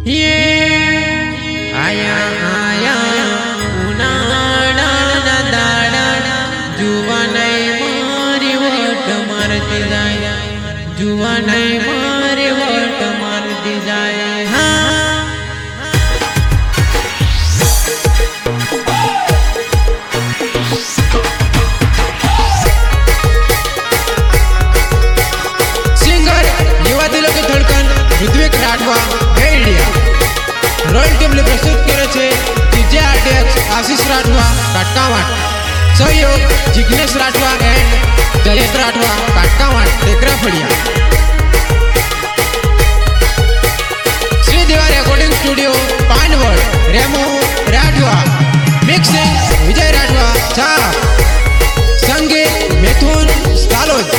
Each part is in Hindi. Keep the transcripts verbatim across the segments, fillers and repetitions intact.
ये आया आया उनाड़ा ना दाड़ा जुवा नहीं मारी वोट मारती जाए जुवा नहीं मारी वोट मारती जाए। हाँ सिंगर युवा दिलों की धड़कन ऋत्विक राठवा रॉयल टीम प्रस्तुत करे डीजे आरडीएक्स आशीष राठवा काटकावाट, सहयोग Jignesh Rathwa and Jayesh Rathwa Katkawat Tekra Fadiya. Shri Deva recording studio Panwad Remo Rathwa, mixing Vijay Rathwa Chhap, संगीत मिथुन सालोद।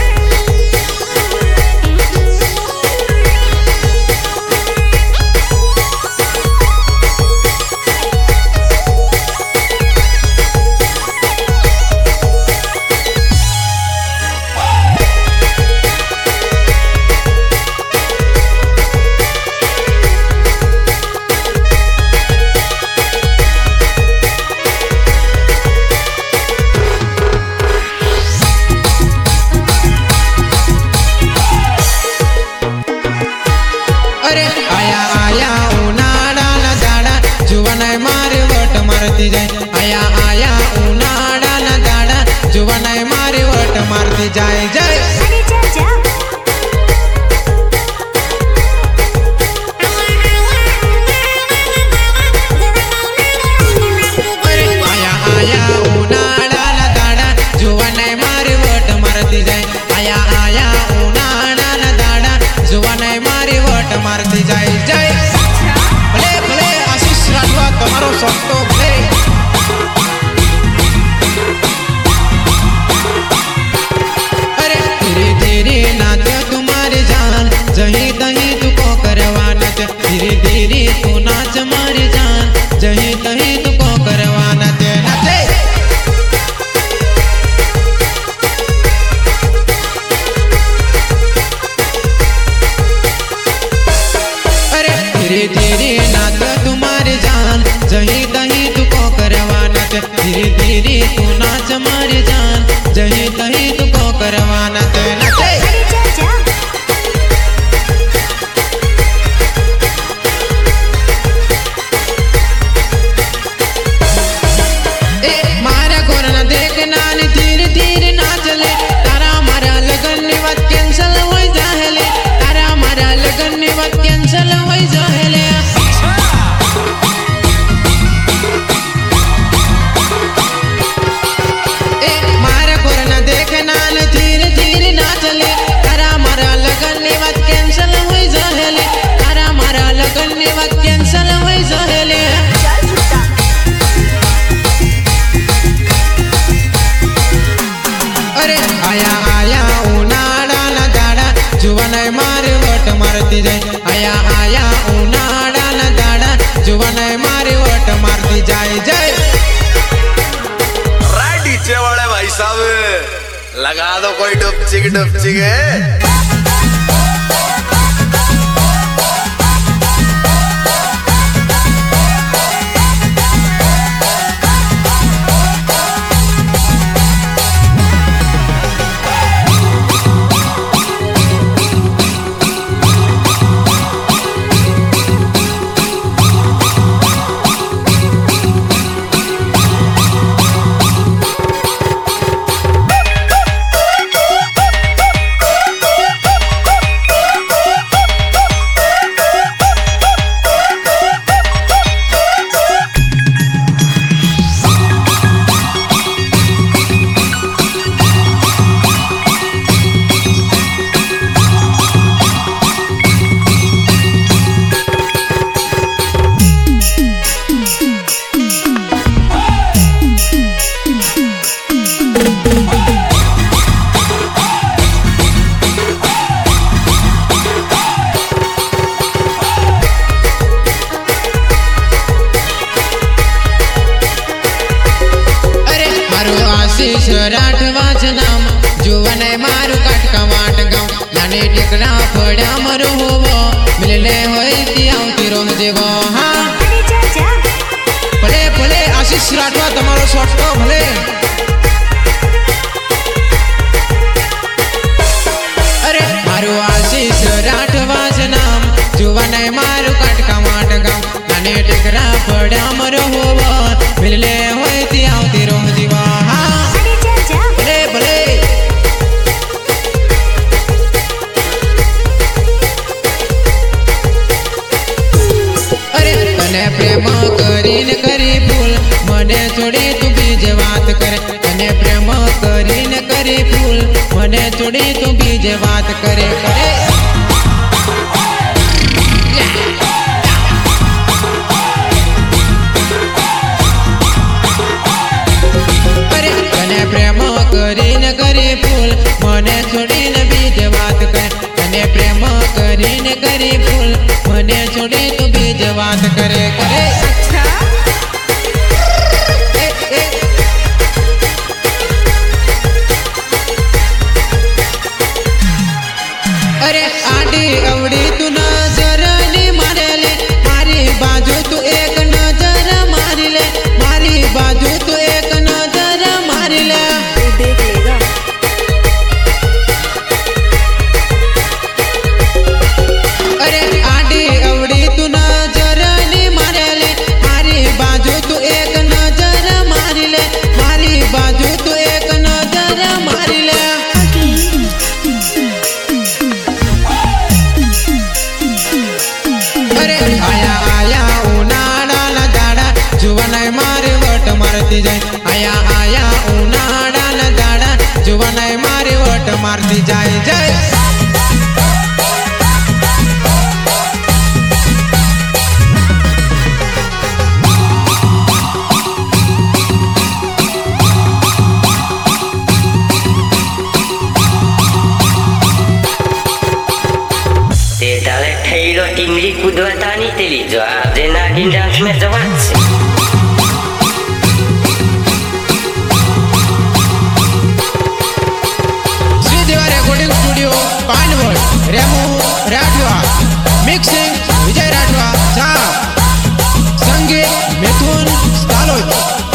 अरे आया आया उनाड़ा ना दाड़ा जुवा नहीं मारे वोट मारती जाए। आया आया उनाड़ा ना दाड़ा जुवा नहीं मारे वोट मारती जाए जाए। अरे आया आया उनाड़ा ना दाड़ा जुवा नहीं मारे वोट मारती जाए। आया आया उनाड़ा ना दाड़ा जुवा नहीं मारे वोट मारती जाए जाए। भले भले आशीष राठवा तुम्हारो सस्तो भले। अरे धीरे धीरे नाच तुम्हारे जान जही तही तुको करवाना, धीरे धीरे तू नाच मारे जान जही तही तुको करवाना ते नाचे। धीरे धीरे नाच तुम्हारे जान जही तही तुको करवाना, धीरे धीरे तू नाच मारे जान जही तही तुको करवाना ते नाचे। ए मारा कोरना देखना नी धीरे धीरे नाच ले, तारा मारा लगन नी बात कैंसल हो जाहले, तारा मारा लगन नी बात कैंसल हो जाहले। धीरे धीरे नाच ले, तारा मारा लगन नी बात कैंसल हो जाहले, तारा मारा लगन नी बात कैंसल हो जाहले। अरे आया आया उनाड़ा ना दाड़ा जुवा नहीं मारे वोट मारती जाए। आया आया उनाड़ा ना दाड़ा जुवा नहीं मारे वोट मारती जाए जाए। डीजे वाले भाई साहब लगा दो कोई डुपचिक डुपचिक है। आशीष राठवाच नाम जुवन मारू काटका वाट गाँव नाने टेकड़ा फड़ा मरो होवो मिलने होई ती आउती जीवो हाँ भले भले आशीष राठवा तमारो शॉट भले अरे मारू आशीष राठवा ज नाम जुवान मारू काटका माट गाम नाने टेकरा पड्या मरो होवा मिलले होय ती आवती रो जीवा हाँ भले भले अरे तने प्रेम करीन करी फूल मने छोड़ी तू बीजे बात करे तने प्रेम करीन करी फूल मने छोड़ी तू बीजे बात करे करे अरे तने प्रेम करीन करी फूल मने छोड़ी न बीजे बात करे तने प्रेम करीन करी फूल मने छोड़ी तू बीजे बात करे करे अरे आडी अवड़ी तू नजर नी मारेले मारी बाजू तू एक नजर मारी ले मारी बाजू तू एक नजर मारी ले देख लेगा अरे आडी अवड़ी तू नजर नी मारेले मारी बाजू तू एक नजर मारी ले मारी बाजू तू एक नजर मारी ले अरे आया आया उनाड़ा न दाड़ा जुवन मारे वट मारती जाए आया आया उनाड़ा न दाड़ा जुवन मारे वट मारती जाए जय ते dalej Halo Timli kudua tani teli jo Adena dindang sme zawat Shrideva recording studio Panwad Remu Rathwa mixing Vijay Rathwa Chhap संगीत मिथुन स्टालोद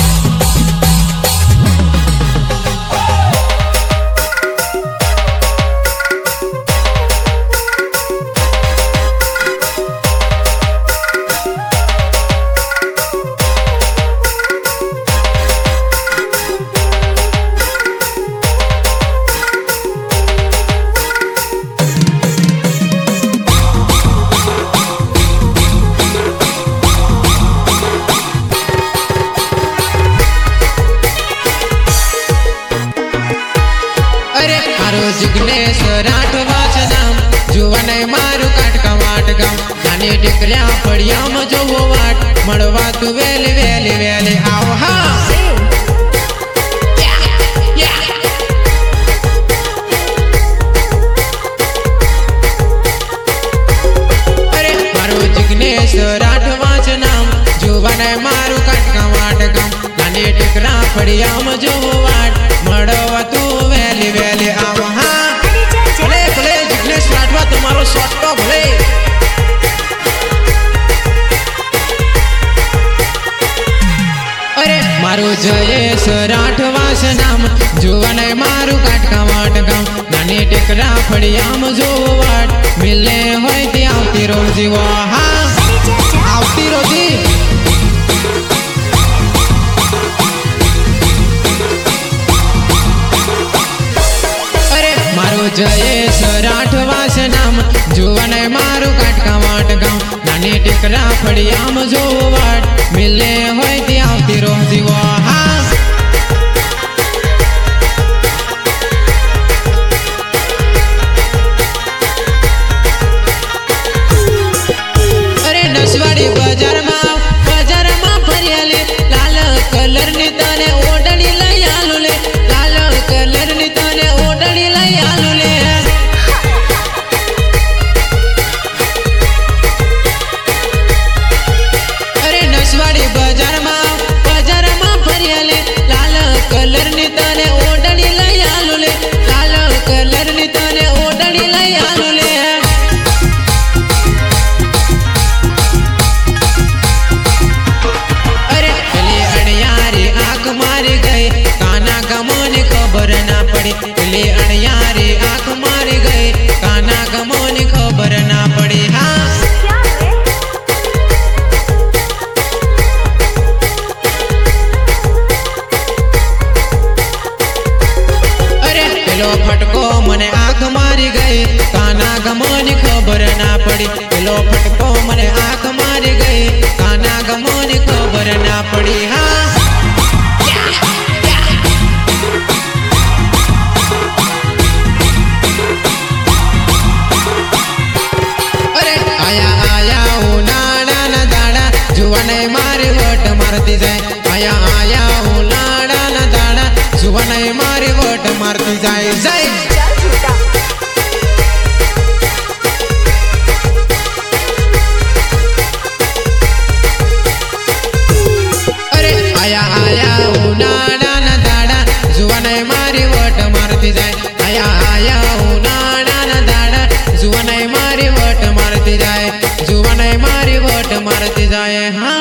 अरे मारो जिग्नेश राठवा च नाम जुवन मारू काटका वाट गाम नानी टिकल्या पड़िया म जो वो वाट मड़वा तू वेली वेली वेली आओ हाँ अरे मारो जिग्नेश राठवा च नाम जुवन मारू काटका वाट गाम नानी टिकरा पड़िया म जो वो वाट मड़वा तू वेली वेली आओ हाँ भले भले जिग्नेश राठवा तुम्हारो शॉट तो भले अरे मारू जयेश राठवा स नाम जुवन मारू काटका वाट गाम नानी टेकरा फड़ियाम जो वाट मिलने होय ती आवती रोजी वो हाँ आवती रोजी जयेश राठवा स नाम जुवन मारू काटका वाट गाम नानी टिकरा फड़ियाम जो वाट मिलने होय ती आवती रोजी वो हाँ अरे नसवाड़ी बाजार में बाजार में फरियाली लाल कलर नी तने ओडणी लई आलू ले लाल कलर नी तने ओडणी लई आलू ले अरे नसवाड़ी बाजार में बाजार में फटको मने आंख मारी गई काना गमोनी खबर ना पड़ी। हाँ अरे आया आया उनाड़ा ना दाड़ा जुवाने मारी वोट मारती जाए। आया आया उनाड़ा ना दाड़ा जुवाने मारी वोट मारती जाए जाए। आया आया उनाड़ा ना दाड़ा जुवाने मारी वोट मारती जाए। आया आया उनाड़ा ना दाड़ा जुवाने मारी वोट मारती जाए जुवाने मारी वोट मारती जाए। हाँ